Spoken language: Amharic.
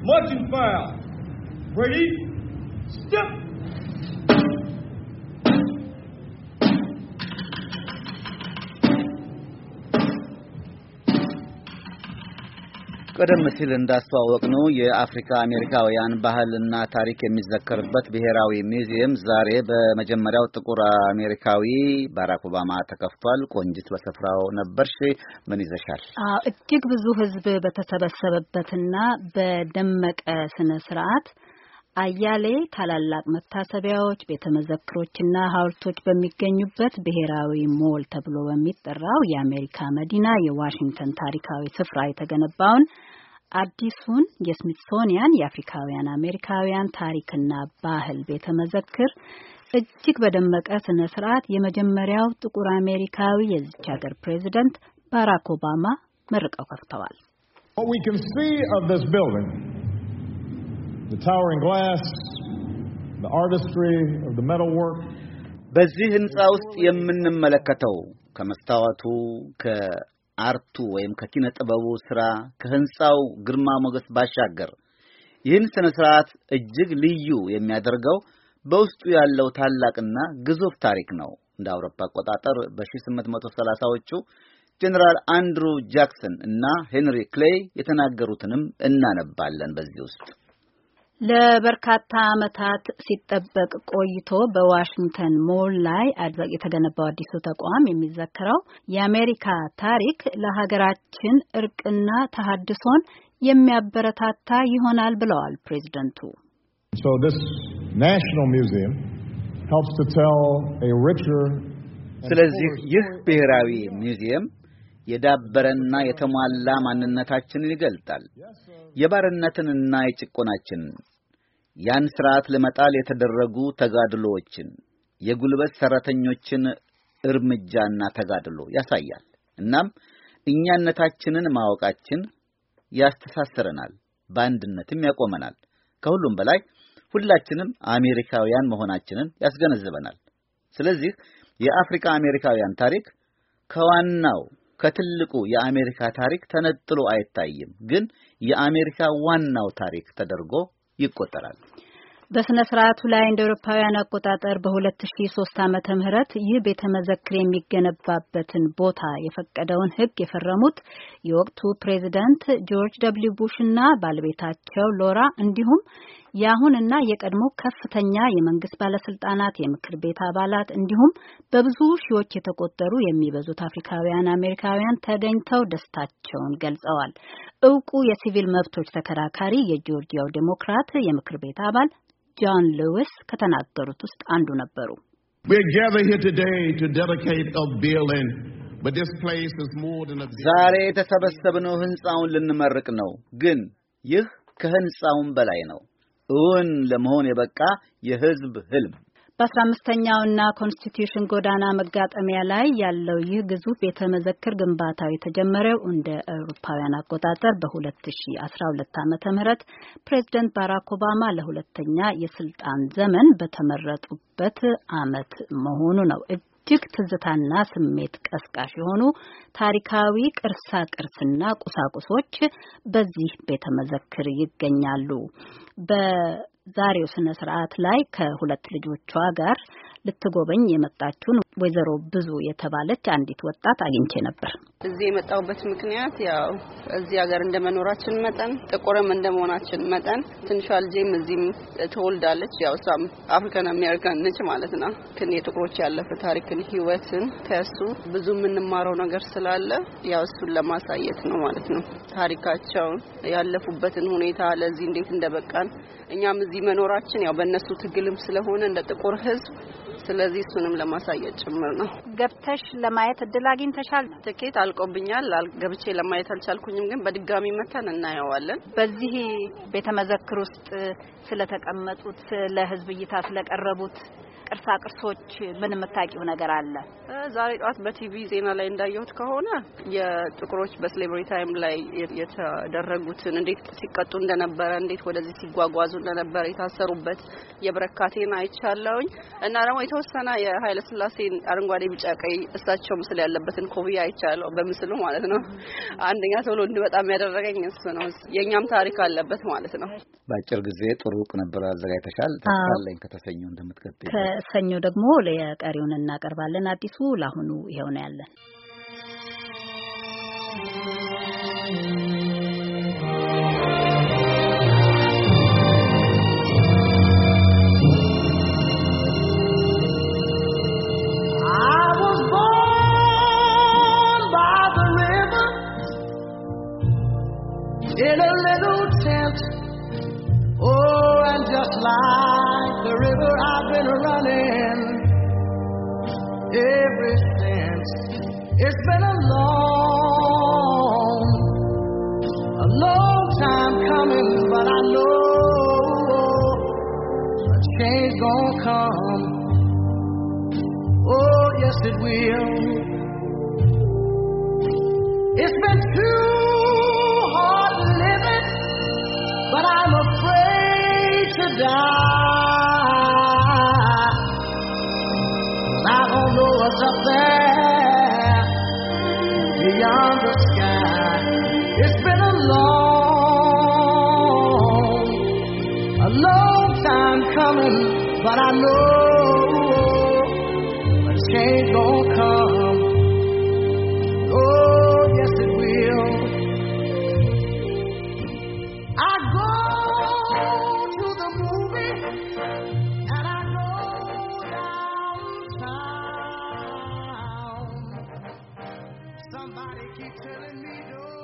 marching file. Ready? Step. ቀደም ሲል እንዳስተዋወቅነው የአፍሪካ አሜሪካውያን ባህልና ታሪክ የሚዘከርበት ብሔራዊ ሙዚየም ዛሬ በመጀመሪያው ጥቁር አሜሪካዊ ባራክ ኦባማ ተከፍቷል። ቆንጅት በስፍራው ነበርሽ፣ ምን ይዘሻል? እጅግ ብዙ ሕዝብ በተሰበሰበበትና በደመቀ ስነ ስርዓት አያሌ ታላላቅ መታሰቢያዎች፣ ቤተመዘክሮችና ሐውልቶች በሚገኙበት ብሔራዊ ሞል ተብሎ በሚጠራው የአሜሪካ መዲና የዋሽንግተን ታሪካዊ ስፍራ የተገነባውን አዲሱን የስሚትሶኒያን የአፍሪካውያን አሜሪካውያን ታሪክና ባህል ቤተመዘክር እጅግ በደመቀ ስነ ስርዓት የመጀመሪያው ጥቁር አሜሪካዊ የዚች ሀገር ፕሬዚደንት ባራክ ኦባማ መርቀው ከፍተዋል። What we can see of this building, the towering glass, the artistry of the metalwork. በዚህ ህንጻ ውስጥ የምንመለከተው ከመስታወቱ ከአርቱ ወይም ከኪነ ጥበቡ ስራ ከህንጻው ግርማ ሞገስ ባሻገር ይህን ስነ ስርዓት እጅግ ልዩ የሚያደርገው በውስጡ ያለው ታላቅና ግዙፍ ታሪክ ነው። እንደ አውሮፓ አቆጣጠር በ1830ዎቹ ጀነራል አንድሩ ጃክሰን እና ሄንሪ ክሌይ የተናገሩትንም እናነባለን በዚህ ውስጥ። ለበርካታ ዓመታት ሲጠበቅ ቆይቶ በዋሽንግተን ሞል ላይ የተገነባው አዲሱ ተቋም የሚዘከረው የአሜሪካ ታሪክ ለሀገራችን እርቅና ተሐድሶን የሚያበረታታ ይሆናል ብለዋል ፕሬዝዳንቱ። So this National Museum helps to tell a richer. ስለዚህ ይህ ብሔራዊ ሙዚየም የዳበረና የተሟላ ማንነታችንን ይገልጣል። የባርነትንና የጭቆናችንን ያን ስርዓት ለመጣል የተደረጉ ተጋድሎዎችን የጉልበት ሰራተኞችን እርምጃና ተጋድሎ ያሳያል። እናም እኛነታችንን ማወቃችን ያስተሳስረናል፣ በአንድነትም ያቆመናል። ከሁሉም በላይ ሁላችንም አሜሪካውያን መሆናችንን ያስገነዝበናል። ስለዚህ የአፍሪካ አሜሪካውያን ታሪክ ከዋናው ከትልቁ የአሜሪካ ታሪክ ተነጥሎ አይታይም፣ ግን የአሜሪካ ዋናው ታሪክ ተደርጎ ይቆጠራል። በስነ ስርዓቱ ላይ እንደ አውሮፓውያን አቆጣጠር በ2003 ዓመተ ምህረት ይህ ቤተመዘክር የሚገነባበትን ቦታ የፈቀደውን ሕግ የፈረሙት የወቅቱ ፕሬዝዳንት ጆርጅ ደብሊው ቡሽ እና ባለቤታቸው ሎራ እንዲሁም የአሁንና የቀድሞ ከፍተኛ የመንግስት ባለስልጣናት፣ የምክር ቤት አባላት እንዲሁም በብዙ ሺዎች የተቆጠሩ የሚበዙት አፍሪካውያን አሜሪካውያን ተገኝተው ደስታቸውን ገልጸዋል። እውቁ የሲቪል መብቶች ተከራካሪ የጆርጂያው ዴሞክራት የምክር ቤት አባል ጆን ሉዊስ ከተናገሩት ውስጥ አንዱ ነበሩ። ዛሬ የተሰበሰብነው ህንጻውን ልንመርቅ ነው፣ ግን ይህ ከህንጻውም በላይ ነው። እውን ለመሆን የበቃ የህዝብ ህልም። በ15ኛውና ኮንስቲቲዩሽን ጎዳና መጋጠሚያ ላይ ያለው ይህ ግዙፍ ቤተመዘክር ግንባታው የተጀመረው እንደ አውሮፓውያን አቆጣጠር በ2012 ዓመተ ምህረት ፕሬዝዳንት ባራክ ኦባማ ለሁለተኛ የስልጣን ዘመን በተመረጡበት ዓመት መሆኑ ነው። እጅግ ትዝታና ስሜት ቀስቃሽ የሆኑ ታሪካዊ ቅርሳ ቅርስና ቁሳቁሶች በዚህ ቤተመዘክር ይገኛሉ። በዛሬው ስነ ስርዓት ላይ ከሁለት ልጆቿ ጋር ልትጎበኝ የመጣችውን ወይዘሮ ብዙ የተባለች አንዲት ወጣት አግኝቼ ነበር። እዚህ የመጣሁበት ምክንያት ያው እዚህ ሀገር እንደመኖራችን መጠን ጥቁርም እንደመሆናችን መጠን ትንሿ ልጄም እዚህም ተወልዳለች። ያው እሷም አፍሪካን አሜሪካን ነች ማለት ነው። ከኔ ጥቁሮች ያለፈ ታሪክን ህይወትን ከሱ ብዙ የምንማረው ነገር ስላለ ያው እሱን ለማሳየት ነው ማለት ነው። ታሪካቸውን ያለፉበትን ሁኔታ ለዚህ እንዴት እንደበቃን እኛም እዚህ መኖራችን ያው በእነሱ ትግልም ስለሆነ እንደ ጥቁር ህዝብ ስለዚህ እሱንም ለማሳየት ጭምር ነው። ገብተሽ ለማየት እድል አግኝተሻል? ትኬት አልቆብኛል፣ ገብቼ ለማየት አልቻልኩኝም፣ ግን በድጋሚ መተን እናየዋለን። በዚህ ቤተመዘክር ውስጥ ስለተቀመጡት ለህዝብ እይታ ስለቀረቡት ቅርሳ ቅርሳ ቅርሶች ምን የምታውቂው ነገር አለ? ዛሬ ጧት በቲቪ ዜና ላይ እንዳየሁት ከሆነ የጥቁሮች በስሌቨሪ ታይም ላይ የተደረጉትን እንዴት ሲቀጡ እንደነበረ እንዴት ወደዚህ ሲጓጓዙ እንደነበረ የታሰሩበት የብረካቴን አይቻለሁኝ እና ደግሞ የተወሰነ የኃይለ ሥላሴን አረንጓዴ ቢጫ ቀይ እሳቸው ምስል ያለበትን ኮፍያ አይቻለሁ በምስሉ ማለት ነው። አንደኛ ቶሎ በጣም ያደረገኝ እሱ ነው። የኛም ታሪክ አለበት ማለት ነው። ባጭር ጊዜ ጥሩ ቅንብር አዘጋጅተሻል። ተስፋለኝ ከተሰኙ እንደምትቀጥይ። ከሰኞ ደግሞ ለቀሪውን እናቀርባለን። አዲሱ ለአሁኑ ይሄው ነው ያለን። In a little tent, oh, and just like the river I've been running ever since. It's been a long time coming, but I know a change gonna come. Oh, yes it will. It's been too hard living, but I'm afraid to die. I don't know what's up there beyond the sky. It's been a long time coming, but I know a change gonna come. Oh, yes it will. I go to the movie and I go downtown. Somebody keep telling me don't